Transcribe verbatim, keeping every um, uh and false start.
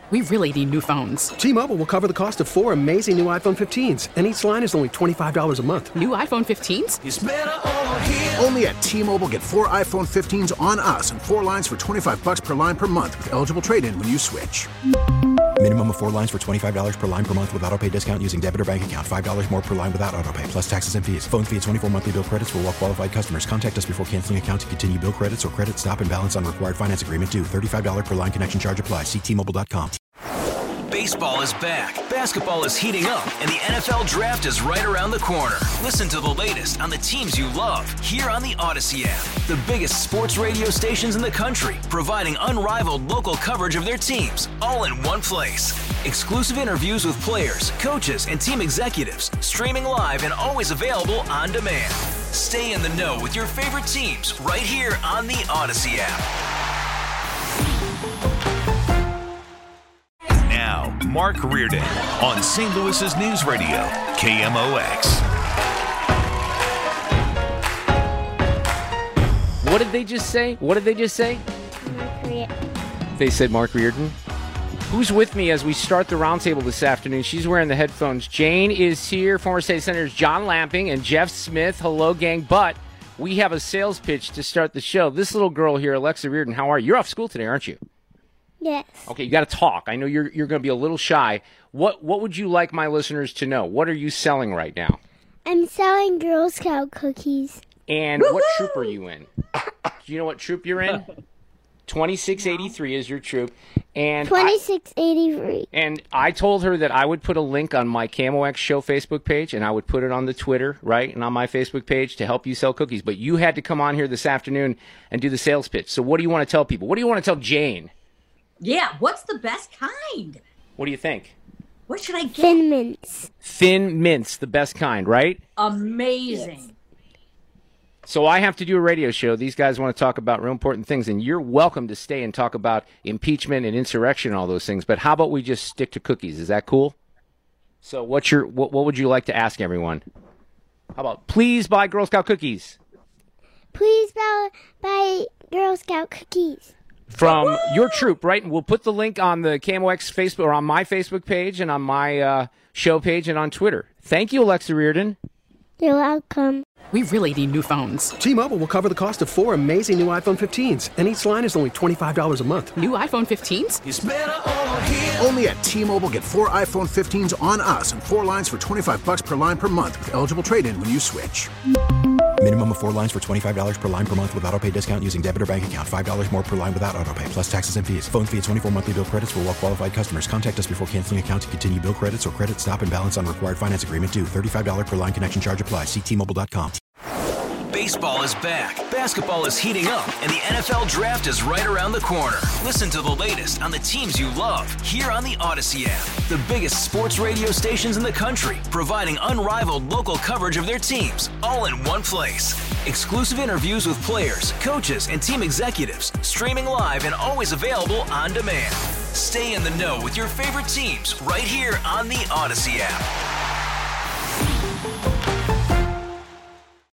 We really need new phones. T-Mobile will cover the cost of four amazing new iPhone fifteens, and each line is only twenty-five dollars a month. New iPhone fifteens? It's better over here. Only at T-Mobile, get four iPhone fifteens on us and four lines for twenty-five dollars per line per month with eligible trade-in when you switch. Minimum of four lines for twenty-five dollars per line per month with autopay discount using debit or bank account. five dollars more per line without autopay, plus taxes and fees. Phone fee at twenty-four monthly bill credits for well-qualified customers. Contact us before canceling account to continue bill credits or credit stop and balance on required finance agreement due. thirty-five dollars per line connection charge applies. See T Mobile dot com. Baseball is back, basketball is heating up, and the N F L Draft is right around the corner. Listen to the latest on the teams you love here on the Odyssey app. The biggest sports radio stations in the country, providing unrivaled local coverage of their teams, all in one place. Exclusive interviews with players, coaches, and team executives, streaming live and always available on demand. Stay in the know with your favorite teams right here on the Odyssey app. Now, Mark Reardon on Saint Louis's News Radio, K M O X. What did they just say? What did they just say? Mark Reardon. They said Mark Reardon. Who's with me as we start the roundtable this afternoon? She's wearing the headphones. Jane is here. Former State Senators John Lamping and Jeff Smith. Hello, gang. But we have a sales pitch to start the show. This little girl here, Alexa Reardon, how are you? You're off school today, aren't you? Yes. Okay, you got to talk. I know you're you're going to be a little shy. What what would you like my listeners to know? What are you selling right now? I'm selling Girl Scout cookies. And Woo-hoo! What troop are you in? Do you know what troop you're in? twenty-six eighty-three is your troop. And twenty-six eighty-three. And I told her that I would put a link on my K M O X show Facebook page, and I would put it on the Twitter, right, and on my Facebook page to help you sell cookies. But you had to come on here this afternoon and do the sales pitch. So what do you want to tell people? What do you want to tell Jane? Yeah, what's the best kind? What do you think? What should I get? Thin mints. Thin mints, the best kind, right? Amazing. Yes. So I have to do a radio show. These guys want to talk about real important things, and you're welcome to stay and talk about impeachment and insurrection and all those things. But how about we just stick to cookies? Is that cool? So what's your what, what would you like to ask everyone? How about please buy Girl Scout cookies? Please buy, buy Girl Scout cookies. From Woo! Your troop, right? And we'll put the link on the K M O X Facebook or on my Facebook page and on my uh, show page and on Twitter. Thank you, Alexa Reardon. You're welcome. We really need new phones. T-Mobile will cover the cost of four amazing new iPhone fifteens, and each line is only twenty-five dollars a month. New iPhone fifteens? It's better over here. Only at T-Mobile, get four iPhone fifteens on us and four lines for twenty-five dollars per line per month with eligible trade-in when you switch. Minimum of four lines for twenty-five dollars per line per month with autopay discount using debit or bank account. five dollars more per line without autopay, plus taxes and fees. Phone fee at twenty-four monthly bill credits for well-qualified customers. Contact us before canceling account to continue bill credits or credit stop and balance on required finance agreement due. thirty-five dollars per line connection charge applies. See T Mobile dot com. Baseball is back, basketball is heating up, and the N F L Draft is right around the corner. Listen to the latest on the teams you love here on the Odyssey app. The biggest sports radio stations in the country, providing unrivaled local coverage of their teams, all in one place. Exclusive interviews with players, coaches, and team executives, streaming live and always available on demand. Stay in the know with your favorite teams right here on the Odyssey app.